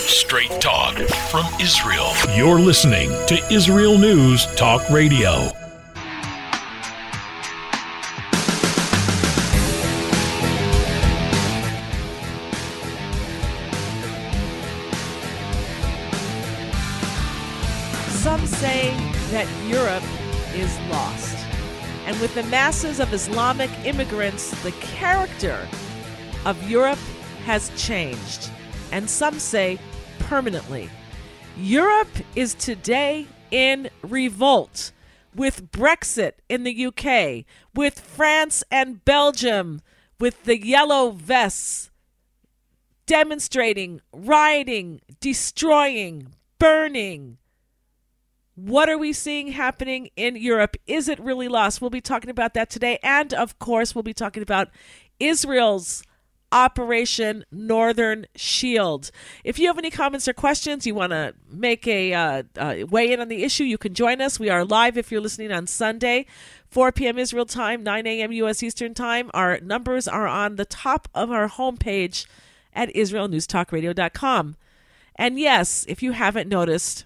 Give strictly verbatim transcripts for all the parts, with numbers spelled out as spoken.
Straight talk from Israel. You're listening to Israel News Talk Radio. Some say that Europe is lost. And with the masses of Islamic immigrants, the character of Europe has changed. And some say permanently. Europe is today in revolt, with Brexit in the U K, with France and Belgium, with the yellow vests demonstrating, rioting, destroying, burning. What are we seeing happening in Europe? Is it really lost? We'll be talking about that today. And, of course, we'll be talking about Israel's Operation Northern Shield. If you have any comments or questions, you want to make a uh, uh, weigh in on the issue, you can join us. We are live if you're listening on Sunday, four p.m. Israel time, nine a.m. U S Eastern time. Our numbers are on the top of our homepage at israel news talk radio dot com. And yes, if you haven't noticed,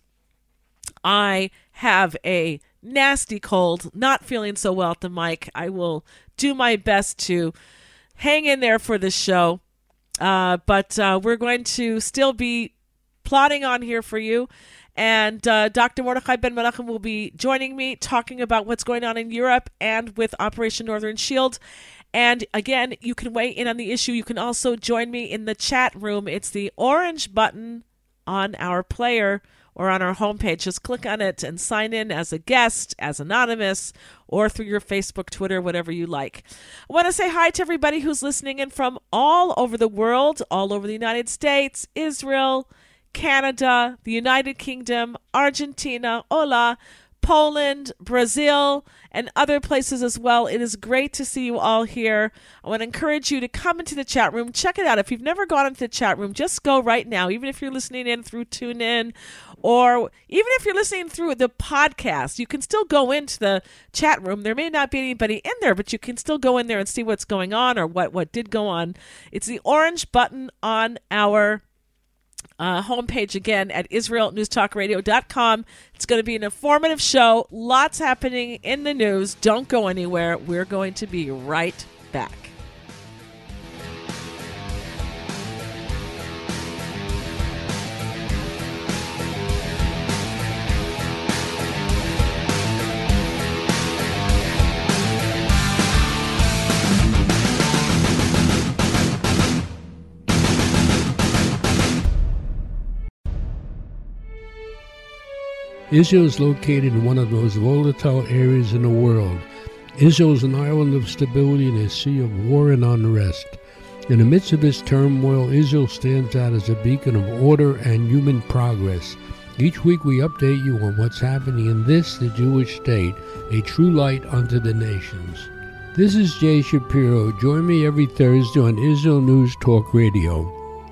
I have a nasty cold, not feeling so well at the mic. I will do my best to hang in there for this show, uh, but uh, we're going to still be plodding on here for you. And uh, Doctor Mordechai Ben Menachem will be joining me, talking about what's going on in Europe and with Operation Northern Shield. And again, you can weigh in on the issue. You can also join me in the chat room. It's the orange button on our player or on our homepage. Just click on it and sign in as a guest, as anonymous, or through your Facebook, Twitter, whatever you like. I want to say hi to everybody who's listening in from all over the world, all over the United States, Israel, Canada, the United Kingdom, Argentina, hola, Poland, Brazil, and other places as well. It is great to see you all here. I want to encourage you to come into the chat room. Check it out. If you've never gone into the chat room, just go right now, even if you're listening in through TuneIn, or even if you're listening through the podcast, you can still go into the chat room. There may not be anybody in there, but you can still go in there and see what's going on or what, what did go on. It's the orange button on our Uh, homepage again at israel news talk radio dot com. It's going to be an informative show. Lots happening in the news. Don't go anywhere. We're going to be right back. Israel is located in one of the most volatile areas in the world. Israel is an island of stability in a sea of war and unrest. In the midst of this turmoil, Israel stands out as a beacon of order and human progress. Each week we update you on what's happening in this, the Jewish state, a true light unto the nations. This is Jay Shapiro. Join me every Thursday on Israel News Talk Radio.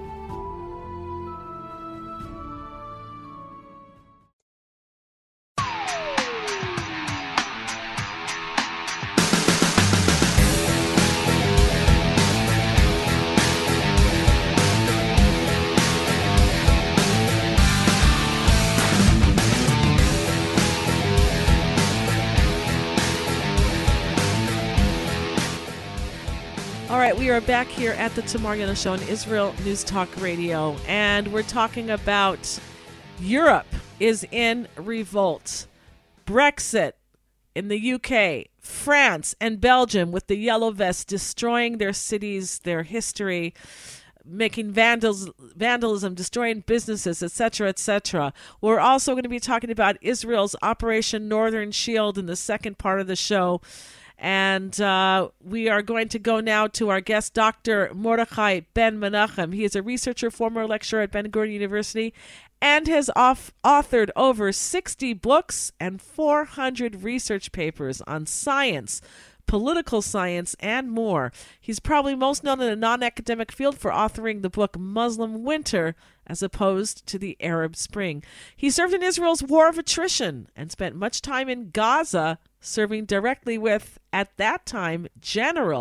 We are back here at the Tamar Yonah Show on Israel News Talk Radio, and we're talking about Europe is in revolt. Brexit in the U K, France and Belgium with the yellow vests destroying their cities, their history, making vandals, vandalism, destroying businesses, et cetera, et cetera. We're also going to be talking about Israel's Operation Northern Shield in the second part of the show. And uh, we are going to go now to our guest, Doctor Mordechai Ben Menachem. He is a researcher, former lecturer at Ben-Gurion University, and has off- authored over sixty books and four hundred research papers on science, political science, and more. He's probably most known in a non-academic field for authoring the book Muslim Winter, as opposed to the Arab Spring. He served in Israel's War of Attrition and spent much time in Gaza, serving directly with, at that time, General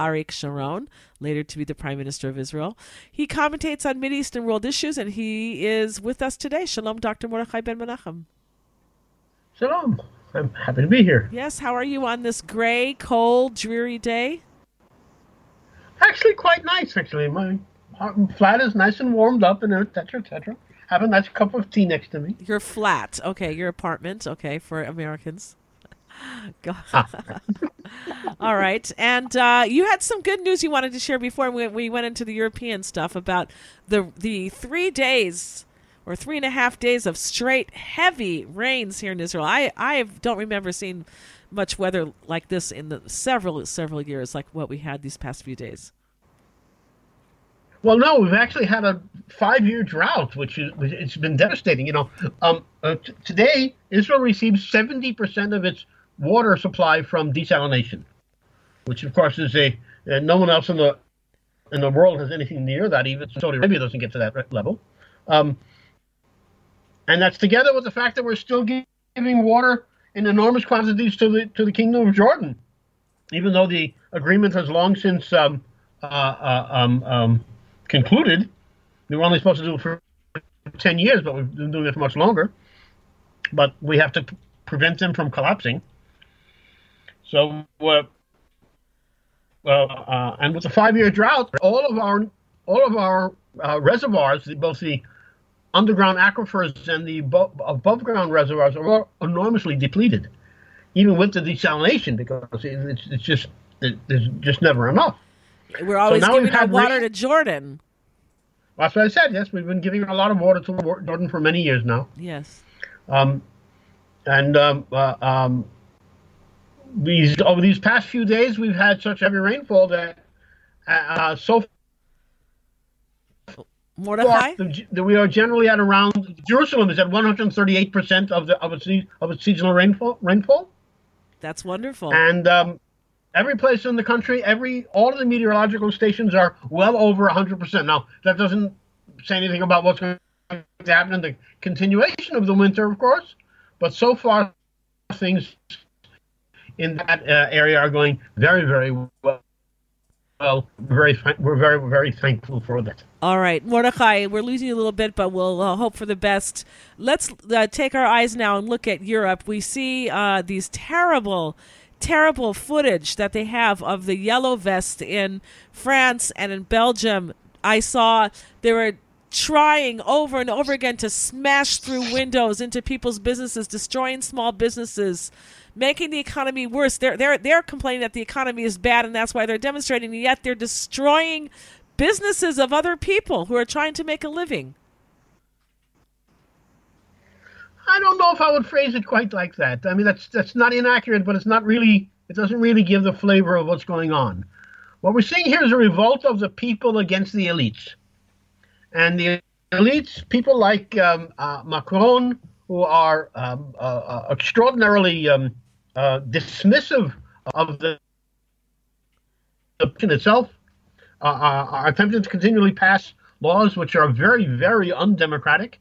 Arik Sharon, later to be the Prime Minister of Israel. He commentates on Mideast and world issues, and he is with us today. Shalom, Doctor Mordechai Ben Menachem. Shalom. I'm happy to be here. Yes, how are you on this gray, cold, dreary day? Actually, quite nice, actually. My flat is nice and warmed up, and et cetera, et cetera. Have a nice cup of tea next to me. Your flat. Okay, your apartment. Okay, for Americans. Ah. All right. And uh, you had some good news you wanted to share before we, we went into the European stuff about the the three days or three and a half days of straight heavy rains here in Israel. I, I don't remember seeing much weather like this in the several, several years like what we had these past few days. Well, no, we've actually had a five-year drought, which is it's been devastating. You know, um, uh, t- today Israel receives seventy percent of its water supply from desalination, which of course is a uh, no one else in the in the world has anything near that. Even Saudi Arabia doesn't get to that level, um, and that's together with the fact that we're still giving water in enormous quantities to the to the Kingdom of Jordan, even though the agreement has long since um, uh, uh, um, um, concluded. We were only supposed to do it for ten years, but we've been doing it for much longer. But we have to p- prevent them from collapsing. So, uh, uh, uh, and with the five-year drought, all of our all of our uh, reservoirs, both the underground aquifers and the bo- above-ground reservoirs, are all enormously depleted, even with the desalination, because it's, it's just it, there's just never enough. We're always so giving our water rain. to Jordan. That's what I said. Yes, we've been giving a lot of water to Jordan for many years now. Yes. Um, and um, uh, um, these over these past few days, we've had such heavy rainfall that uh, so Mordechai? far that we are generally at around Jerusalem is at one hundred thirty-eight percent of the of its of its seasonal rainfall. Rainfall. That's wonderful. And um, every place in the country, every all of the meteorological stations are well over one hundred percent. Now, that doesn't say anything about what's going to happen in the continuation of the winter, of course. But so far, things in that uh, area are going very, very well. Well, very, we're very, very thankful for that. All right, Mordechai, we're losing you a little bit, but we'll uh, hope for the best. Let's uh, take our eyes now and look at Europe. We see uh, these terrible terrible footage that they have of the yellow vest in France and in Belgium. I saw they were trying over and over again to smash through windows into people's businesses, destroying small businesses, making the economy worse. They're they're they're complaining that the economy is bad and that's why they're demonstrating, and yet they're destroying businesses of other people who are trying to make a living. I don't know if I would phrase it quite like that. I mean, that's that's not inaccurate, but it's not really, it doesn't really give the flavor of what's going on. What we're seeing here is a revolt of the people against the elites. And the elites, people like um, uh, Macron, who are um, uh, uh, extraordinarily um, uh, dismissive of the election itself, uh, uh, are attempting to continually pass laws which are very, very undemocratic.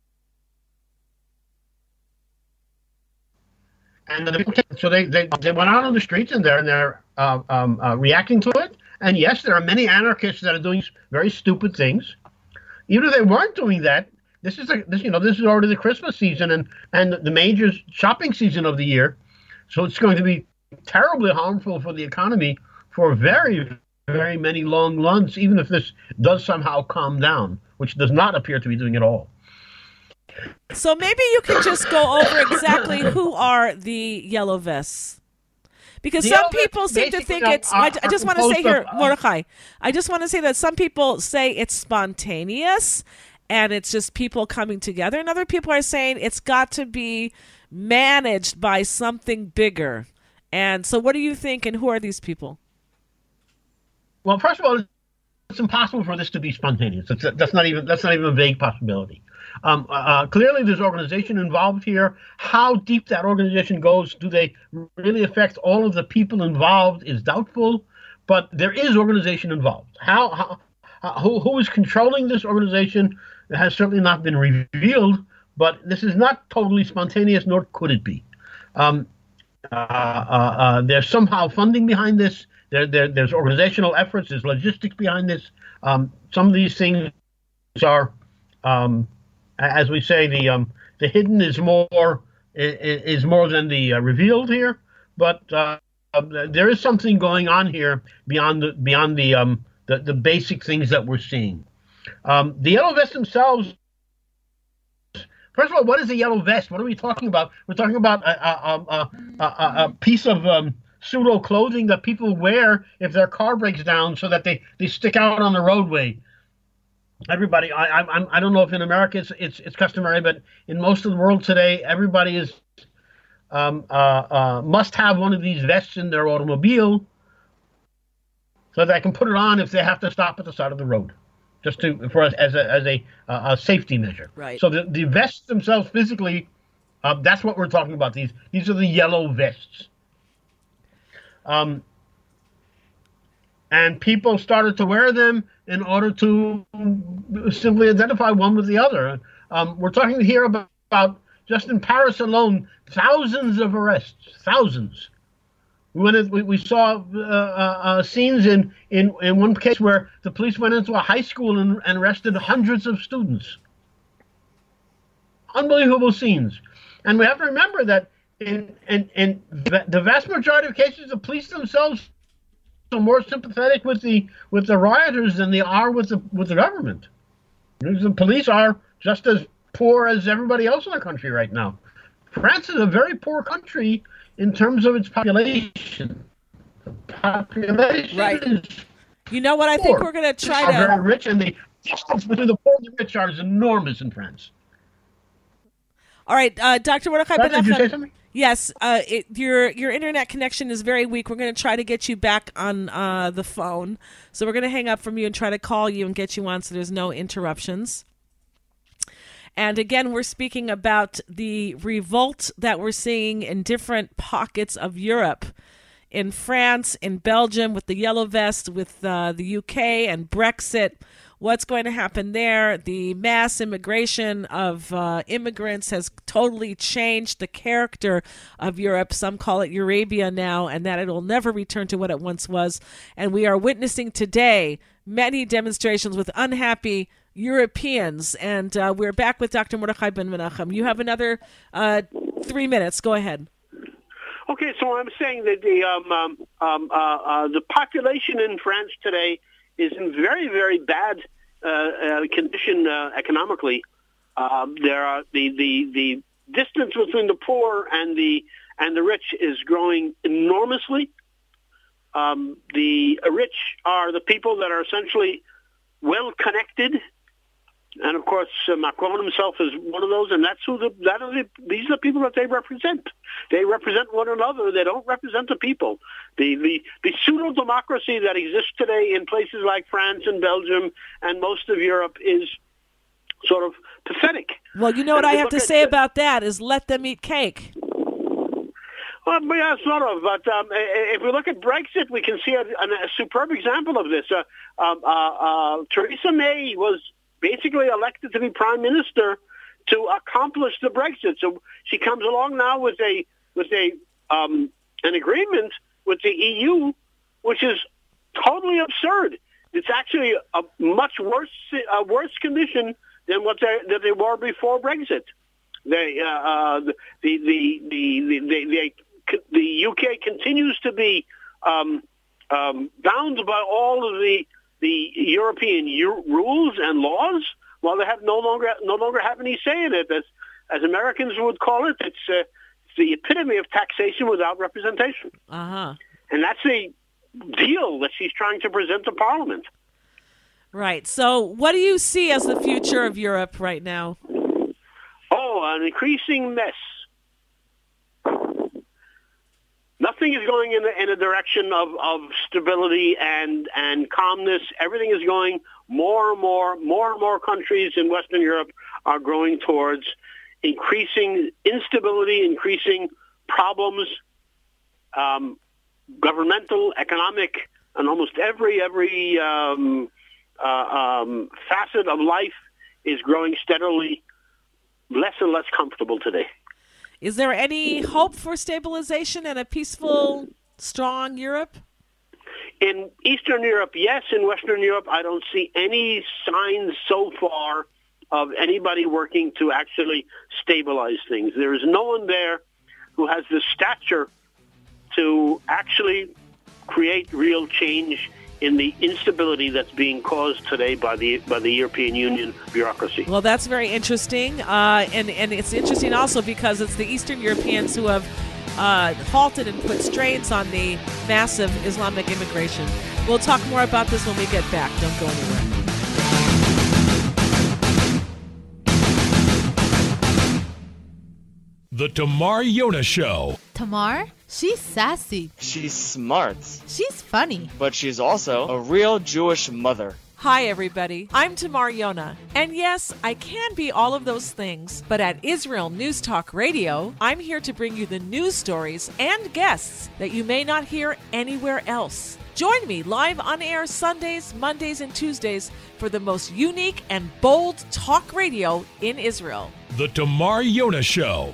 And the, so they, they, they went out on the streets and they're, and they're uh, um, uh, reacting to it. And yes, there are many anarchists that are doing very stupid things. Even if they weren't doing that, this is a, this you know this is already the Christmas season and, and the major shopping season of the year, so it's going to be terribly harmful for the economy for very, very many long months. Even if this does somehow calm down, which does not appear to be doing at all. So maybe you can just go over exactly who are the yellow vests. Because The some yellow people vests seem to basically think are- it's, I, I are just want to say composed here, of, uh, Mordechai, I just want to say that some people say it's spontaneous and it's just people coming together. And other people are saying it's got to be managed by something bigger. And so what do you think, and who are these people? Well, first of all, it's impossible for this to be spontaneous. It's, that's not even that's not even a vague possibility. Um, uh, clearly, there's organization involved here. How deep that organization goes, do they really affect all of the people involved, is doubtful. But there is organization involved. How, how, how who, who is controlling this organization has certainly not been revealed. But this is not totally spontaneous, nor could it be. Um, uh, uh, uh, there's somehow funding behind this. there, there there's organizational efforts, there's logistics behind this. Um, some of these things are, um, as we say, the um, the hidden is more is, is more than the uh, revealed here. But uh, there is something going on here beyond the beyond the um, the, the basic things that we're seeing. Um, the yellow vests themselves. First of all, what is a yellow vest? What are we talking about? We're talking about a, a, a, a, a piece of um, pseudo clothing that people wear if their car breaks down, so that they, they stick out on the roadway. Everybody, I I I don't know if in America it's it's, it's customary, but in most of the world today, everybody is um, uh, uh, must have one of these vests in their automobile, so that they can put it on if they have to stop at the side of the road. Just to for us as a as a, uh, a safety measure. Right. So the, the vests themselves physically, uh, that's what we're talking about. These these are the yellow vests. Um, and people started to wear them in order to simply identify one with the other. Um, we're talking here about, about just in Paris alone, thousands of arrests, thousands. When it, we, we saw uh, uh, scenes in, in, in one case where the police went into a high school and, and arrested hundreds of students. Unbelievable scenes. And we have to remember that in, in, in the vast majority of cases, the police themselves are more sympathetic with the with the rioters than they are with the with the government. The police are just as poor as everybody else in the country right now. France is a very poor country in terms of its population. The population right. is You know what? I poor. think we're going to try are to. very rich, and the distance between the poor and the rich are enormous in France. All right, uh, Doctor Mordechai Sorry, did you say Menachem. something? Yes, uh, it, your your internet connection is very weak. We're going to try to get you back on uh, the phone. So we're going to hang up from you and try to call you and get you on so there's no interruptions. And again, we're speaking about the revolt that we're seeing in different pockets of Europe, in France, in Belgium, with the yellow vest, with uh, the U K and Brexit. What's going to happen there? The mass immigration of uh, immigrants has totally changed the character of Europe. Some call it Eurabia now, and that it will never return to what it once was. And we are witnessing today many demonstrations with unhappy Europeans. And uh, we're back with Doctor Mordechai Ben Menachem. You have another uh, three minutes. Go ahead. Okay, so I'm saying that the um, um, um, uh, uh, the population in France today is in very, very bad uh, uh, condition uh, economically. Um, there are the, the the distance between the poor and the and the rich is growing enormously. Um, the rich are the people that are essentially well connected, and of course uh, Macron himself is one of those, and that's who the that are the, these are the people that they represent. They represent one another. They don't represent the people. The the, the pseudo democracy that exists today in places like France and Belgium and most of Europe is sort of pathetic. Well, you know what I have to say about that is let them eat cake. Well, yeah, sort of. But um, if we look at Brexit, we can see a, a superb example of this. Uh, uh, uh, Theresa May was basically elected to be prime minister to accomplish the Brexit. So she comes along now with a with a um, an agreement with the E U, which is totally absurd. It's actually a much worse a worse condition than what they that they were before Brexit. They uh, uh, the, the, the the the the the the U K continues to be um, um, bound by all of the the European u- rules and laws, while they have no longer no longer have any say in it. As as Americans would call it, it's, uh, it's the epitome of taxation without representation. Uh-huh. And that's the deal that she's trying to present to Parliament. Right. So what do you see as the future of Europe right now? Oh, an increasing mess. Nothing is going in a, in a direction of, of stability and, and calmness. Everything is going more and more, more and more countries in Western Europe are growing towards increasing instability, increasing problems, um, governmental, economic, and almost every, every um, uh, um, facet of life is growing steadily less and less comfortable today. Is there any hope for stabilization and a peaceful, strong Europe? In Eastern Europe, yes. In Western Europe, I don't see any signs so far of anybody working to actually stabilize things. There is no one there who has the stature to actually create real change in the instability that's being caused today by the by the European Union bureaucracy. Well, that's very interesting, uh, and and it's interesting also because it's the Eastern Europeans who have uh, halted and put strains on the massive Islamic immigration. We'll talk more about this when we get back. Don't go anywhere. The Tamar Yona Show. Tamar? She's sassy. She's smart. She's funny. But she's also a real Jewish mother. Hi, everybody. I'm Tamar Yona. And yes, I can be all of those things, but at Israel News Talk Radio, I'm here to bring you the news stories and guests that you may not hear anywhere else. Join me live on air Sundays, Mondays, and Tuesdays for the most unique and bold talk radio in Israel. The Tamar Yona Show.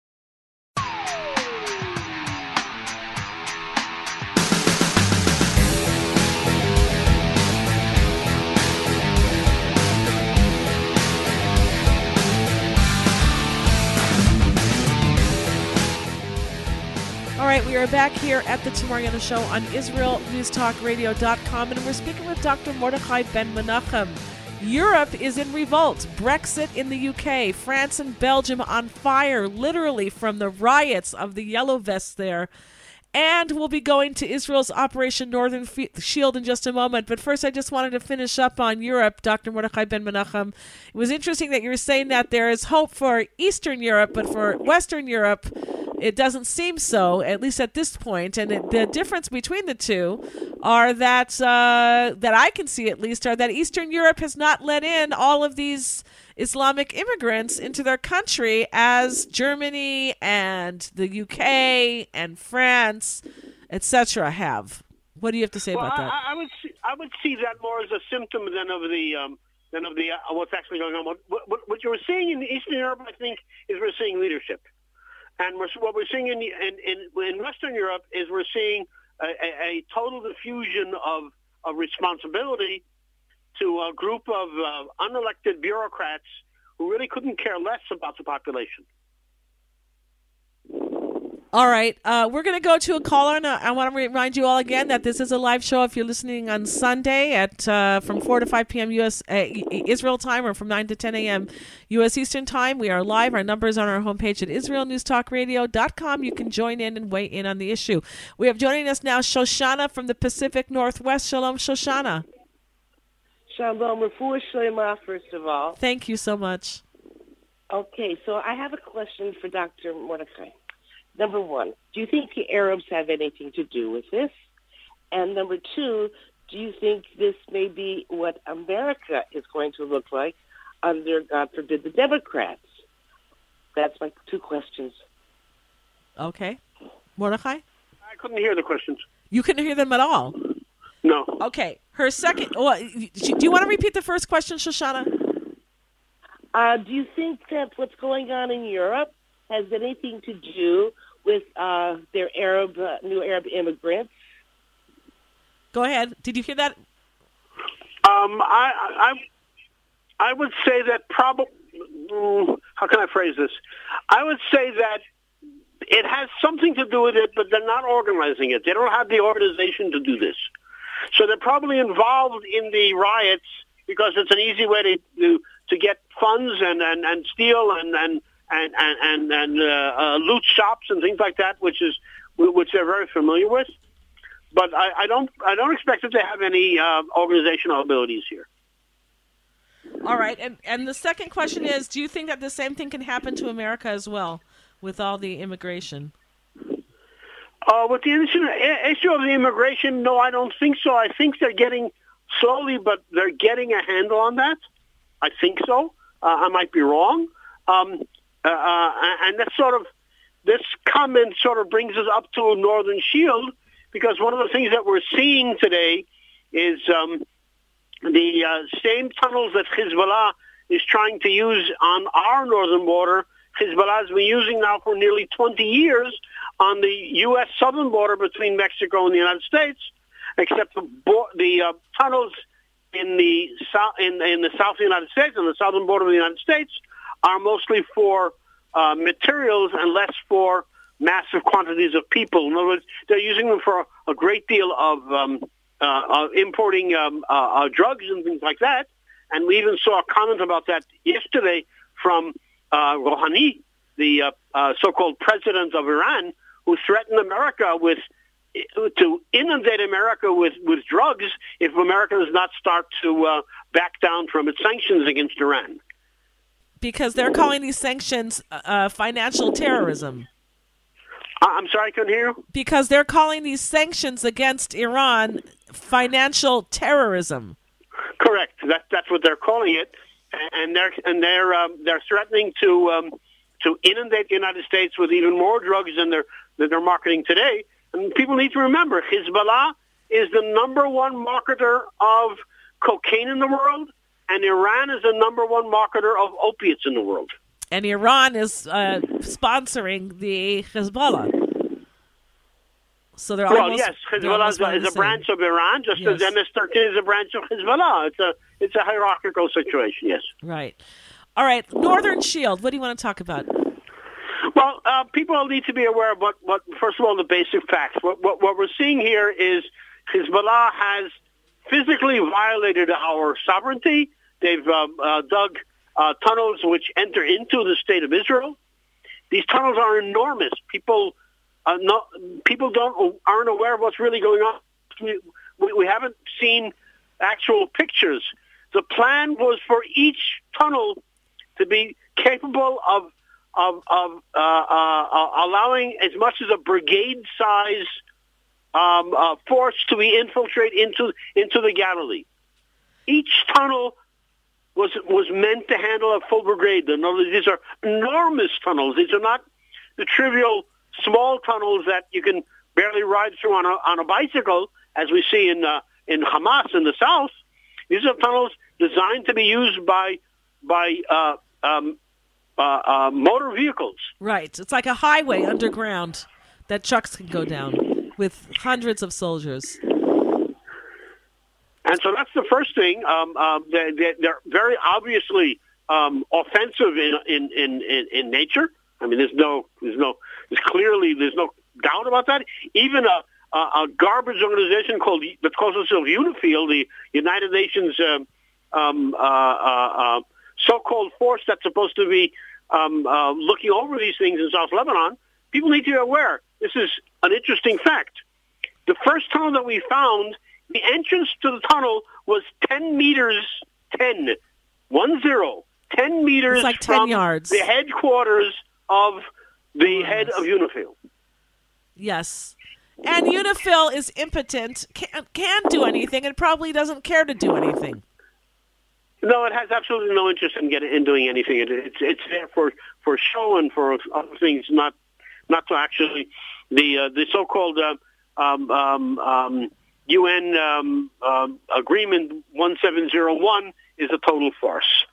All right, we are back here at the Tamar Yona Show on Israel News Talk Radio dot com, and we're speaking with Doctor Mordechai Ben Menachem. Europe is in revolt. Brexit in the U K, France and Belgium on fire, literally from the riots of the yellow vests there. And we'll be going to Israel's Operation Northern Shield in just a moment. But first, I just wanted to finish up on Europe, Doctor Mordechai Ben Menachem. It was interesting that you were saying that there is hope for Eastern Europe, but for Western Europe, it doesn't seem so, at least at this point. And it, the difference between the two are that, uh, that I can see at least, are that Eastern Europe has not let in all of these Islamic immigrants into their country as Germany and the U K and France, et cetera have. What do you have to say well, about that? I, I would see, I would see that more as a symptom than of the um, than of the uh, what's actually going on. What, what, what you're seeing in Eastern Europe, I think, is we're seeing leadership. And we're, what we're seeing in, in, in, in Western Europe is we're seeing a, a, a total diffusion of, of responsibility to a group of uh, unelected bureaucrats who really couldn't care less about the population. All right. Uh, we're going to go to a caller, and I want to remind you all again that this is a live show if you're listening on Sunday at uh, from four to five p.m. U S uh, Israel time, or from nine to ten a.m. U S Eastern time. We are live. Our number is on our homepage at Israel News Talk Radio dot com. You can join in and weigh in on the issue. We have joining us now Shoshana from the Pacific Northwest. Shalom, Shoshana. Shalom, Refuah Shlema, first of all. Thank you so much. Okay, so I have a question for Doctor Mordechai. Number one, do you think the Arabs have anything to do with this? And number two, do you think this may be what America is going to look like under, God forbid, the Democrats? That's my two questions. Okay. Mordechai? I couldn't hear the questions. You couldn't hear them at all? No. Okay. Her second, well, do you want to repeat the first question, Shoshana? Uh, do you think that what's going on in Europe has anything to do with uh, their Arab, uh, new Arab immigrants? Go ahead. Did you hear that? Um, I, I, I would say that probably. How can I phrase this? I would say that it has something to do with it, but they're not organizing it. They don't have the organization to do this, so they're probably involved in the riots because it's an easy way to to, to get funds and, and, and steal and and. and and and, and uh, uh, loot shops and things like that, which is which they're very familiar with. But I, I don't I don't expect that they have any uh, organizational abilities here. All right, and and the second question is: do you think that the same thing can happen to America as well, with all the immigration? Uh, with the issue of the immigration, no, I don't think so. I think they're getting slowly, but they're getting a handle on that. I think so. Uh, I might be wrong. Um, Uh, uh, and that sort of, this comment sort of brings us up to a Northern Shield, because one of the things that we're seeing today is um, the uh, same tunnels that Hezbollah is trying to use on our northern border. Hezbollah has been using now for nearly twenty years on the U S southern border between Mexico and the United States. except the bo- the uh, tunnels in the south in in the south of the United States and the southern border of the United States are mostly for uh, materials and less for massive quantities of people. In other words, they're using them for a, a great deal of, um, uh, of importing um, uh, uh, drugs and things like that. And we even saw a comment about that yesterday from uh, Rouhani, the uh, uh, so-called president of Iran, who threatened America with to inundate America with, with drugs if America does not start to uh, back down from its sanctions against Iran. Because they're calling these sanctions uh, financial terrorism. I'm sorry, I couldn't hear you. Because they're calling these sanctions against Iran financial terrorism. Correct. That, that's what they're calling it, and they're and they're um, they're threatening to um, to inundate the United States with even more drugs than they're than they're marketing today. And people need to remember, Hezbollah is the number one marketer of cocaine in the world, and Iran is the number one marketer of opiates in the world. And Iran is uh, sponsoring the Hezbollah. So they're well, almost, yes, Hezbollah is, a, is a branch of Iran, just yes. as M S thirteen is a branch of Hezbollah. It's a it's a hierarchical situation. Yes. Right. All right. Northern Shield. What do you want to talk about? Well, uh, people need to be aware of what, what first of all, the basic facts. What, what what we're seeing here is Hezbollah has physically violated our sovereignty. They've um, uh, dug uh, tunnels which enter into the state of Israel. These tunnels are enormous. People. Uh, no, people don't aren't aware of what's really going on. We, we, we haven't seen actual pictures. The plan was for each tunnel to be capable of of, of uh, uh, allowing as much as a brigade-size um, uh, force to be infiltrate into into the Galilee. Each tunnel was was meant to handle a full brigade. In other words, these are enormous tunnels. These are not the trivial small tunnels that you can barely ride through on a on a bicycle, as we see in uh, in Hamas in the south. These are tunnels designed to be used by by uh, um, uh, uh, motor vehicles. Right. It's like a highway underground that trucks can go down with hundreds of soldiers. And so that's the first thing. Um, uh, they, they're very obviously um, offensive in, in in in nature. I mean, there's no, there's no, there's clearly, there's no doubt about that. Even a, a, a garbage organization called, that calls itself UNIFIL, the United Nations um, um, uh, uh, uh, so-called force that's supposed to be um, uh, looking over these things in South Lebanon, people need to be aware. This is an interesting fact. The first tunnel that we found, the entrance to the tunnel was ten meters, ten, one zero, ten meters it's like ten from yards. The headquarters of the head of UNIFIL. Yes. And UNIFIL is impotent, can't, can't do anything, and probably doesn't care to do anything. No, it has absolutely no interest in getting in doing anything. It, it's it's there for, for show and for other things, not not to actually the uh, the so-called uh, um, um, um, U N um, um, agreement one seven zero one is a total farce.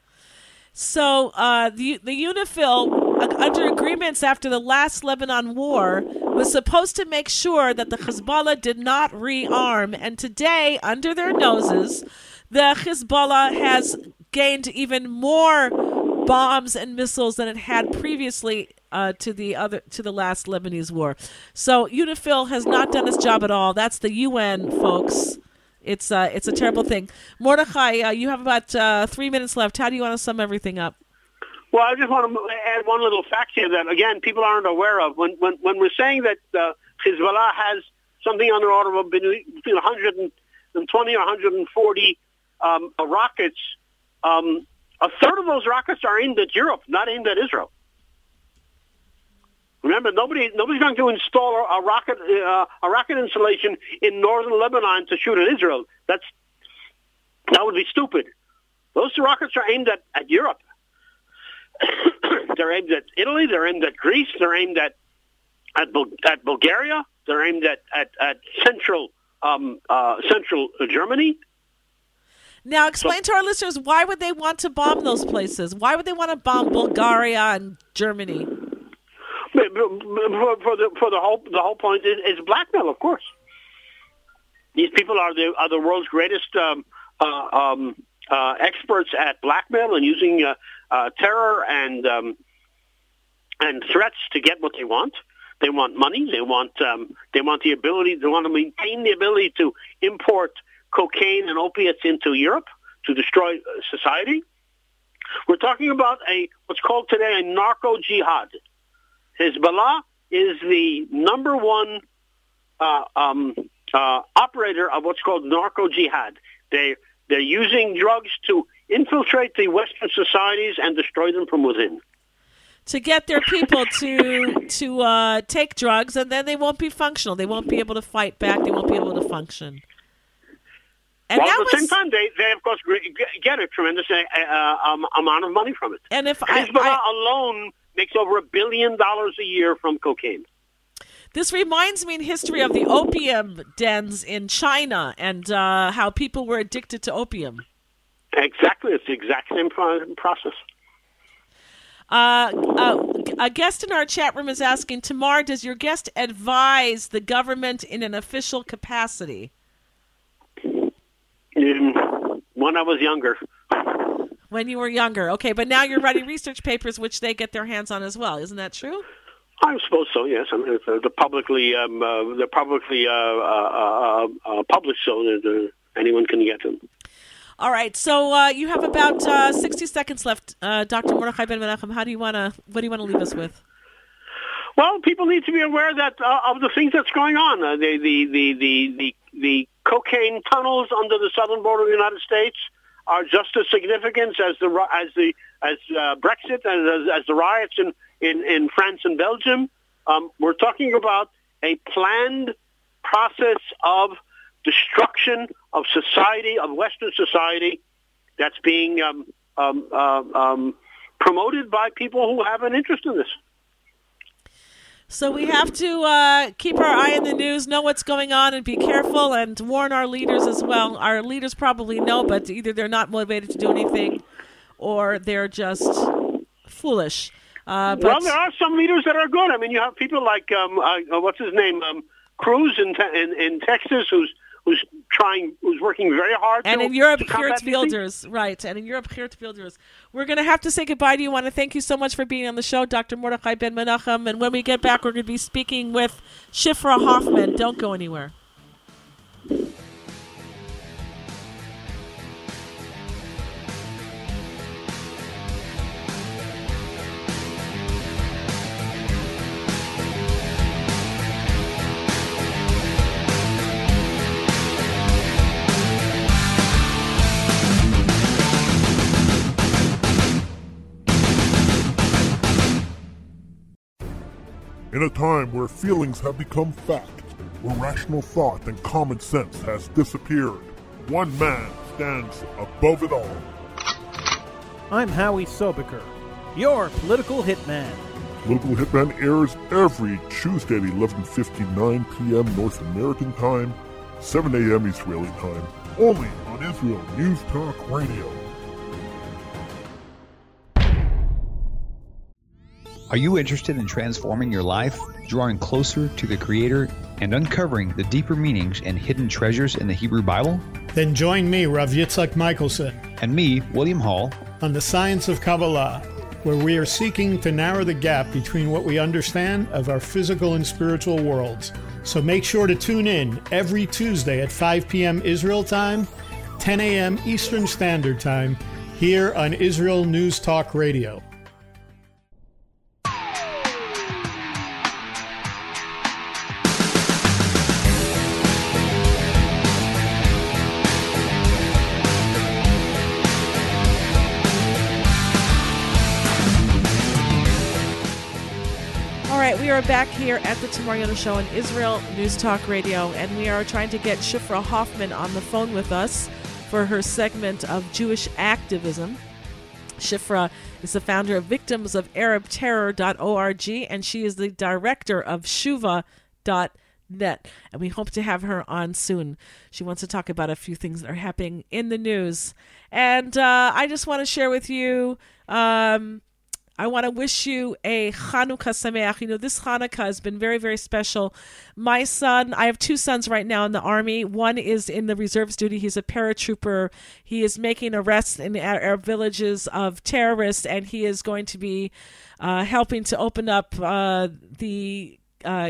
So uh, the the UNIFIL, uh, under agreements after the last Lebanon war, was supposed to make sure that the Hezbollah did not rearm. And today, under their noses, the Hezbollah has gained even more bombs and missiles than it had previously uh, to the other to the last Lebanese war. So UNIFIL has not done its job at all. That's the U N, folks. It's uh, it's a terrible thing. Mordechai, uh, you have about uh, three minutes left. How do you want to sum everything up? Well, I just want to add one little fact here that, again, people aren't aware of. When when, when we're saying that uh, Hezbollah has something on the order of between one hundred twenty or one hundred forty um, rockets, um, a third of those rockets are aimed at Europe, not aimed at Israel. Remember, nobody nobody's going to install a, a rocket uh, a rocket installation in northern Lebanon to shoot at Israel. That's that would be stupid. Those rockets are aimed at, at Europe. They're aimed at Italy. They're aimed at Greece. They're aimed at at, Bul- at Bulgaria. They're aimed at at, at central um, uh, central Germany. Now, explain so, to our listeners, why would they want to bomb those places? Why would they want to bomb Bulgaria and Germany? For, for the for the whole the whole point is, is blackmail, of course. These people are the are the world's greatest um, uh, um, uh, experts at blackmail and using uh, uh, terror and um, and threats to get what they want. They want money. They want um, they want the ability. They want to maintain the ability to import cocaine and opiates into Europe to destroy society. We're talking about a what's called today a narco jihad. Hezbollah is the number one uh, um, uh, operator of what's called narco jihad. They they're using drugs to infiltrate the Western societies and destroy them from within. To get their people to to uh, take drugs, and then they won't be functional. They won't be able to fight back. They won't be able to function. And While that at the was, same time, they, they of course get a tremendous uh, um, amount of money from it. And if Hezbollah I, I, alone makes over a billion dollars a year from cocaine. This reminds me in history of the opium dens in China and uh, how people were addicted to opium. Exactly, it's the exact same process. Uh, uh, a guest in our chat room is asking, Tamar, does your guest advise the government in an official capacity? Um, when I was younger. When you were younger. Okay, but now you're writing research papers which they get their hands on as well. Isn't that true? I suppose so, yes. I mean, they're publicly, um, uh, they're publicly uh, uh, uh, published so that uh, anyone can get them. All right, so uh, you have about uh, sixty seconds left, uh, Doctor Mordechai Ben Menachem. How do you want to? What do you want to leave us with? Well, people need to be aware that uh, of the things that's going on. Uh, the, the, the, the, the, the cocaine tunnels under the southern border of the United States are just as significant as the as the as uh, Brexit and as, as the riots in, in, in France and Belgium. Um, we're talking about a planned process of destruction of society, of Western society, that's being um, um, uh, um, promoted by people who have an interest in this. So we have to uh, keep our eye on the news, know what's going on, and be careful, and warn our leaders as well. Our leaders probably know, but either they're not motivated to do anything, or they're just foolish. Uh, but well, there are some leaders that are good. I mean, you have people like um, uh, what's his name, um, Cruz in, te- in in Texas, who's who's trying, who's working very hard. And to, in Europe, to combat Geert Wilders, right? And in Europe, Geert Wilders. We're going to have to say goodbye to you. I want to thank you so much for being on the show, Doctor Mordechai Ben Menachem. And when we get back, we're going to be speaking with Shifra Hoffman. Don't go anywhere. In a time where feelings have become fact, where rational thought and common sense has disappeared, one man stands above it all. I'm Howie Sobiker, your political hitman. Political Hitman airs every Tuesday at eleven fifty-nine p.m. North American time, seven a.m. Israeli time, only on Israel News Talk Radio. Are you interested in transforming your life, drawing closer to the Creator, and uncovering the deeper meanings and hidden treasures in the Hebrew Bible? Then join me, Rav Yitzhak Michelson, and me, William Hall, on The Science of Kabbalah, where we are seeking to narrow the gap between what we understand of our physical and spiritual worlds. So make sure to tune in every Tuesday at five p.m. Israel time, ten a.m. Eastern Standard Time, here on Israel News Talk Radio. We are back here at the Tamar Yona Show on Israel News Talk Radio, and we are trying to get Shifra Hoffman on the phone with us for her segment of Jewish activism. Shifra is the founder of victims of arab terror dot org, and she is the director of shuva dot net, and we hope to have her on soon. She wants to talk about a few things that are happening in the news. And uh, I just want to share with you... Um, I want to wish you a Chanukah Sameach. You know, this Hanukkah has been very, very special. My son, I have two sons right now in the Army. One is in the reserves duty. He's a paratrooper. He is making arrests in our, our villages of terrorists, and he is going to be uh, helping to open up uh, the uh,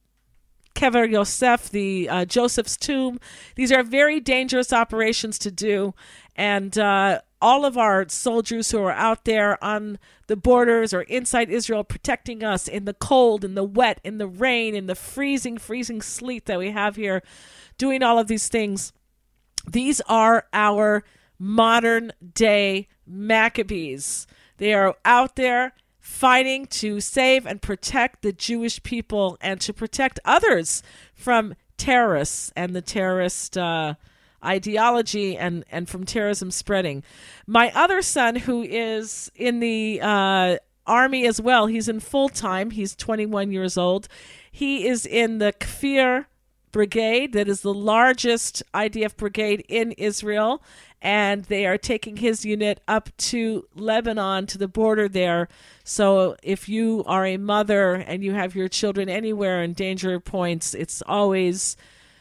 Kever Yosef, the uh, Joseph's tomb. These are very dangerous operations to do, and uh, all of our soldiers who are out there on the borders or inside Israel protecting us in the cold, in the wet, in the rain, in the freezing, freezing sleet that we have here, doing all of these things. These are our modern day Maccabees. They are out there fighting to save and protect the Jewish people and to protect others from terrorists and the terrorist uh ideology and, and from terrorism spreading. My other son, who is in the uh, Army as well, he's in full-time. He's twenty-one years old. He is in the Kfir Brigade, that is the largest I D F brigade in Israel, and they are taking his unit up to Lebanon, to the border there. So if you are a mother and you have your children anywhere in danger points, it's always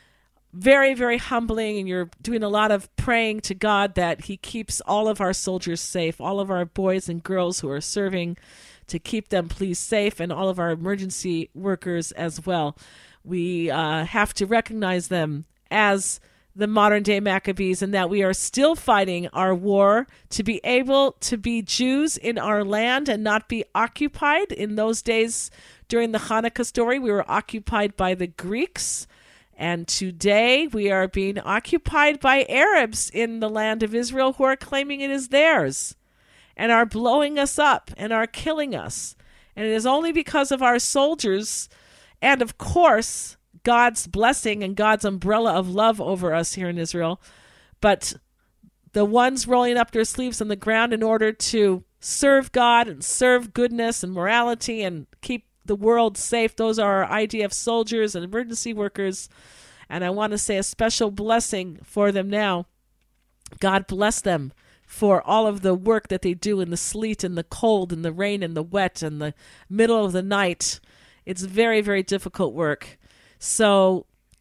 very, very humbling, and you're doing a lot of praying to God that he keeps all of our soldiers safe, all of our boys and girls who are serving, to keep them, please, safe, and all of our emergency workers as well. We uh, have to recognize them as the modern-day Maccabees, and that we are still fighting our war to be able to be Jews in our land and not be occupied. In those days, during the Hanukkah story, we were occupied by the Greeks. And today we are being occupied by Arabs in the land of Israel who are claiming it is theirs and are blowing us up and are killing us. And it is only because of our soldiers and, of course, God's blessing and God's umbrella of love over us here in Israel. But the ones rolling up their sleeves on the ground in order to serve God and serve goodness and morality and keep the world safe, those are our I D F soldiers and emergency workers, and I want to say a special blessing for them now. God bless them for all of the work that they do in the sleet and the cold and the rain and the wet and the middle of the night. It's very, very difficult work. So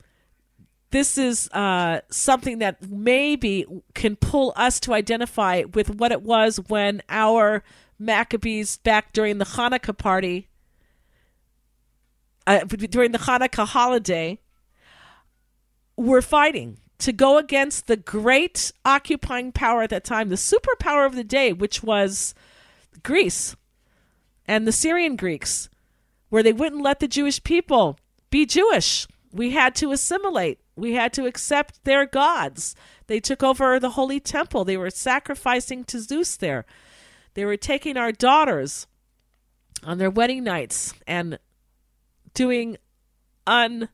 this is uh, something that maybe can pull us to identify with what it was when our Maccabees back during the Hanukkah party Uh, during the Hanukkah holiday, were fighting to go against the great occupying power at that time, the superpower of the day, which was Greece and the Syrian Greeks, where they wouldn't let the Jewish people be Jewish. We had to assimilate. We had to accept their gods. They took over the Holy Temple. They were sacrificing to Zeus there. They were taking our daughters on their wedding nights and doing un,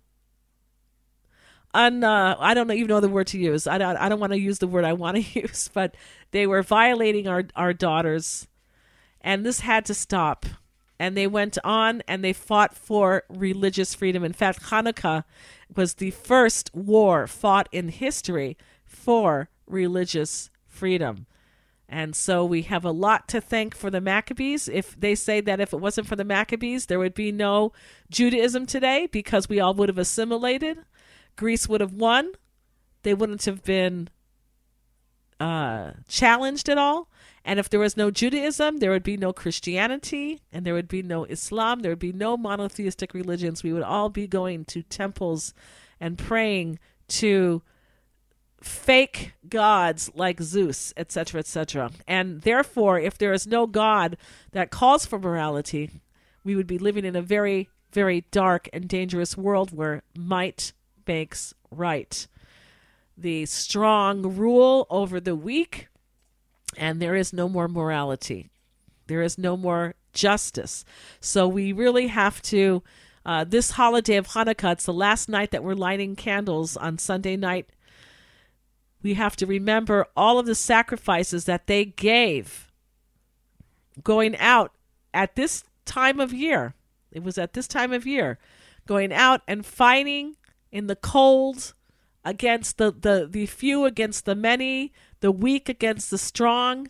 un uh, I don't even know the word to use. I don't, I don't want to use the word I want to use, but they were violating our, our daughters, and this had to stop. And they went on and they fought for religious freedom. In fact, Hanukkah was the first war fought in history for religious freedom. And so we have a lot to thank for the Maccabees. If they say that if it wasn't for the Maccabees, there would be no Judaism today because we all would have assimilated. Greece would have won. They wouldn't have been uh, challenged at all. And if there was no Judaism, there would be no Christianity, and there would be no Islam. There would be no monotheistic religions. We would all be going to temples and praying to fake gods like Zeus, et cetera, et cetera. And therefore, if there is no God that calls for morality, we would be living in a very, very dark and dangerous world where might makes right. The strong rule over the weak, and there is no more morality. There is no more justice. So we really have to, uh, this holiday of Hanukkah, it's the last night that we're lighting candles on Sunday night. We have to remember all of the sacrifices that they gave going out at this time of year. It was at this time of year, going out and fighting in the cold against the, the, the few against the many, the weak against the strong,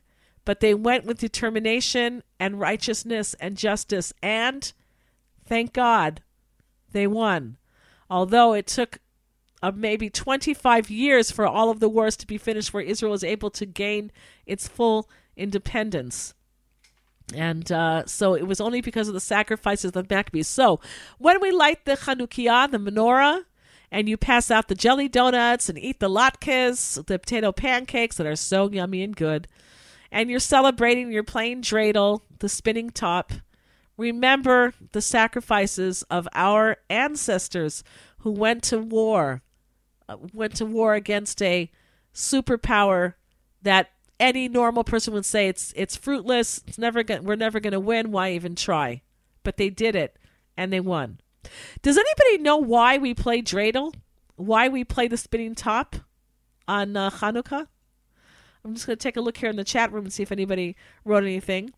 but they went with determination and righteousness and justice, and thank God they won. Although it took uh, maybe twenty-five years for all of the wars to be finished where Israel was able to gain its full independence. And uh, so it was only because of the sacrifices of the Maccabees. So when we light the Chanukiah, the menorah, and you pass out the jelly donuts and eat the latkes, the potato pancakes that are so yummy and good, and you're celebrating, you're playing dreidel, the spinning top, remember the sacrifices of our ancestors who went to war, uh, went to war against a superpower that any normal person would say it's it's fruitless. It's never gonna, we're never going to win. Why even try? But they did it, and they won. Does anybody know why we play dreidel? Why we play the spinning top on uh, Hanukkah? I'm just going to take a look here in the chat room and see if anybody wrote anything.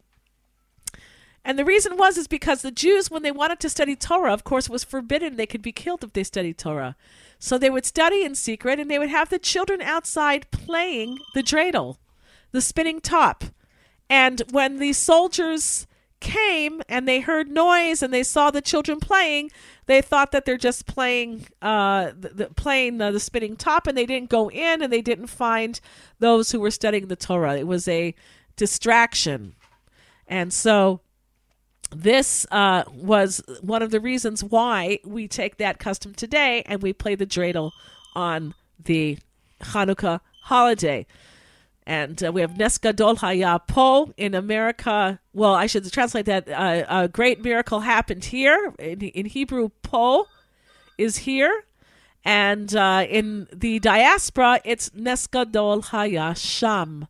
And the reason was is because the Jews, when they wanted to study Torah, of course, it was forbidden. They could be killed if they studied Torah. So they would study in secret, and they would have the children outside playing the dreidel, the spinning top. And when the soldiers came and they heard noise and they saw the children playing, they thought that they're just playing uh, the, the, playing the, the spinning top, and they didn't go in and they didn't find those who were studying the Torah. It was a distraction. And so this uh, was one of the reasons why we take that custom today and we play the dreidel on the Hanukkah holiday. And uh, we have Nes Gadol Haya Po in America. Well, I should translate that. Uh, a great miracle happened here. In, in Hebrew, Po is here. And uh, in the diaspora, it's Nes Gadol Haya Sham.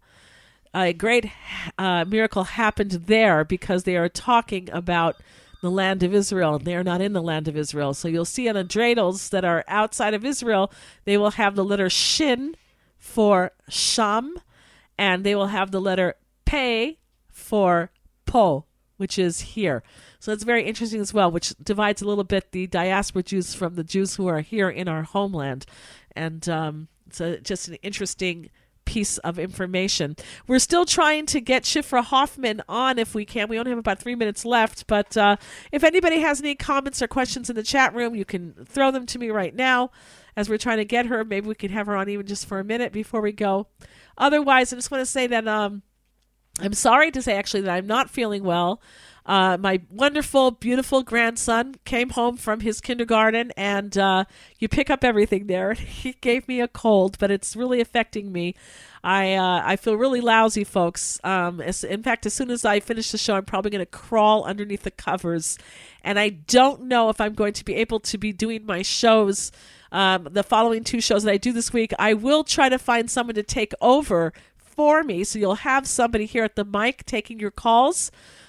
A great uh, miracle happened there because they are talking about the land of Israel. They are not in the land of Israel. So you'll see on the dreidels that are outside of Israel, they will have the letter Shin for Sham. And they will have the letter Pei for Po, which is here. So it's very interesting as well, which divides a little bit the diaspora Jews from the Jews who are here in our homeland. And um, it's a, just an interesting piece of information. We're still trying to get Shifra Hoffman on if we can. We only have about three minutes left. But uh, if anybody has any comments or questions in the chat room, you can throw them to me right now as we're trying to get her. Maybe we can have her on even just for a minute before we go. Otherwise, I just want to say that um, I'm sorry to say, actually, that I'm not feeling well. Uh, my wonderful, beautiful grandson came home from his kindergarten, and uh, you pick up everything there. He gave me a cold, but it's really affecting me. I uh, I feel really lousy, folks. Um, as, in fact, as soon as I finish the show, I'm probably going to crawl underneath the covers, and I don't know if I'm going to be able to be doing my shows Um, the following two shows that I do this week. I will try to find someone to take over for me, so you'll have somebody here at the mic taking your calls.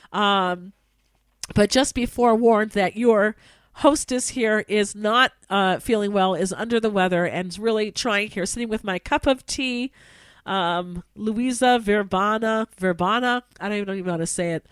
Um, but just be forewarned that your hostess here is not uh, feeling well, is under the weather, and is really trying here, sitting with my cup of tea, um, Louisa Verbana, Verbana, I don't even know how to say it.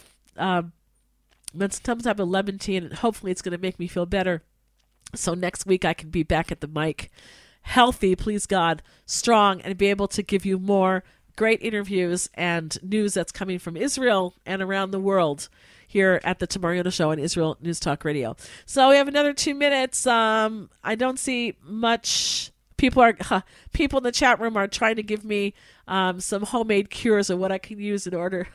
Um, but some type of lemon tea, and hopefully it's going to make me feel better. So next week I can be back at the mic, healthy, please God, strong, and be able to give you more great interviews and news that's coming from Israel and around the world here at the Tamar Yona Show on Israel News Talk Radio. So we have another two minutes. Um, I don't see much. People are huh, people in the chat room are trying to give me um, some homemade cures of what I can use in order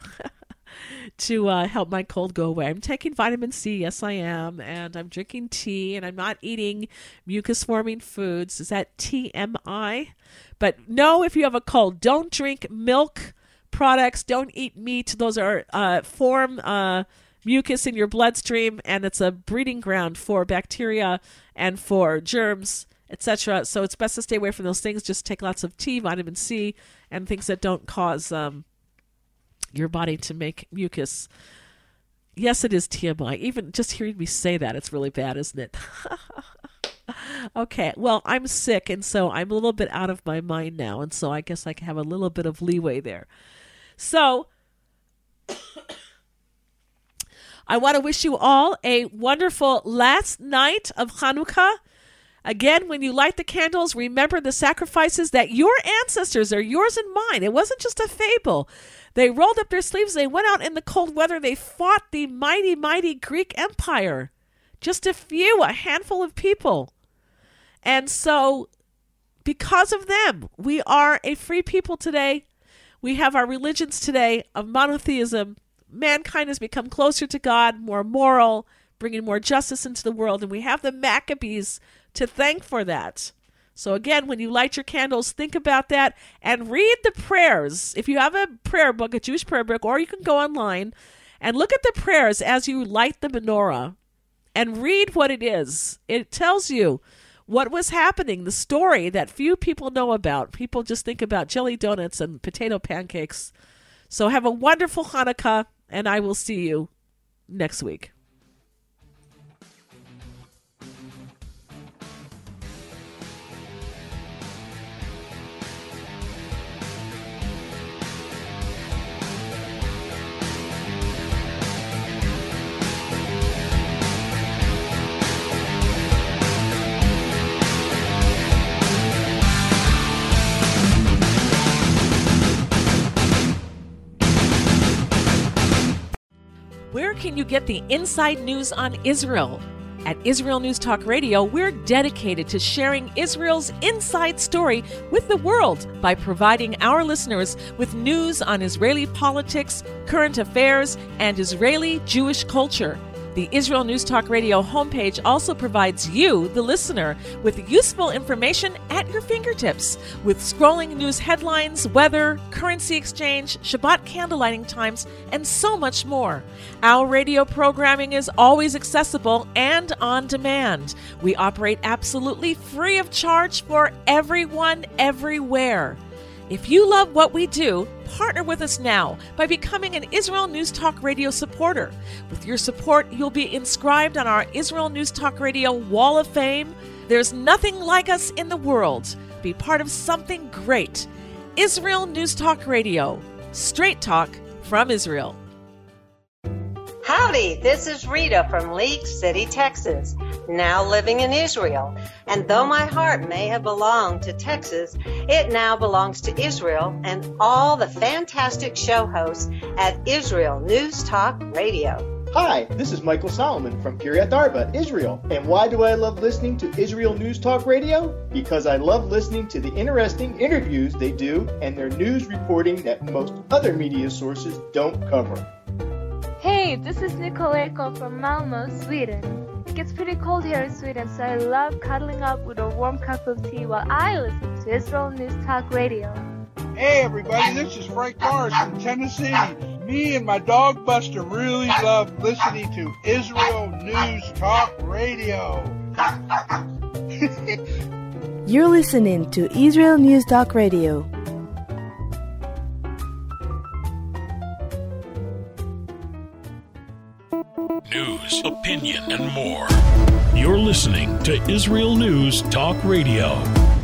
to uh, help my cold go away. I'm taking vitamin C, yes I am, and I'm drinking tea, and I'm not eating mucus-forming foods. Is that T M I? But no, if you have a cold, don't drink milk products, don't eat meat. Those are uh, form uh, mucus in your bloodstream, and it's a breeding ground for bacteria and for germs, et cetera. So it's best to stay away from those things. Just take lots of tea, vitamin C, and things that don't cause um, your body to make mucus. Yes, it is T M I. Even just hearing me say that, it's really bad, isn't it? Okay, well, I'm sick, and so I'm a little bit out of my mind now, and so I guess I can have a little bit of leeway there. So I want to wish you all a wonderful last night of Hanukkah. Again, when you light the candles, remember the sacrifices that your ancestors are yours and mine. It wasn't just a fable. They rolled up their sleeves. They went out in the cold weather. They fought the mighty, mighty Greek Empire. Just a few, a handful of people. And so, because of them, we are a free people today. We have our religions today of monotheism. Mankind has become closer to God, more moral, bringing more justice into the world. And we have the Maccabees to thank for that. So again, when you light your candles, think about that and read the prayers. If you have a prayer book, a Jewish prayer book, or you can go online and look at the prayers as you light the menorah and read what it is. It tells you what was happening, the story that few people know about. People just think about jelly donuts and potato pancakes. So have a wonderful Hanukkah, and I will see you next week. Where can you get the inside news on Israel? At Israel News Talk Radio, we're dedicated to sharing Israel's inside story with the world by providing our listeners with news on Israeli politics, current affairs, and Israeli Jewish culture. The Israel News Talk Radio homepage also provides you, the listener, with useful information at your fingertips, with scrolling news headlines, weather, currency exchange, Shabbat candlelighting times, and so much more. Our radio programming is always accessible and on demand. We operate absolutely free of charge for everyone, everywhere. If you love what we do, partner with us now by becoming an Israel News Talk Radio supporter. With your support, you'll be inscribed on our Israel News Talk Radio Wall of Fame. There's nothing like us in the world. Be part of something great. Israel News Talk Radio. Straight talk from Israel. Howdy, this is Rita from League City, Texas, now living in Israel. And though my heart may have belonged to Texas, it now belongs to Israel and all the fantastic show hosts at Israel News Talk Radio. Hi, this is Michael Solomon from Kiryat Arba, Israel. And why do I love listening to Israel News Talk Radio? Because I love listening to the interesting interviews they do and their news reporting that most other media sources don't cover. Hey, this is Nicole Eko from Malmö, Sweden. It gets pretty cold here in Sweden, so I love cuddling up with a warm cup of tea while I listen to Israel News Talk Radio. Hey everybody, this is Frank Morris from Tennessee. Me and my dog Buster really love listening to Israel News Talk Radio. You're listening to Israel News Talk Radio. News, opinion, and more. You're listening to Israel News Talk Radio.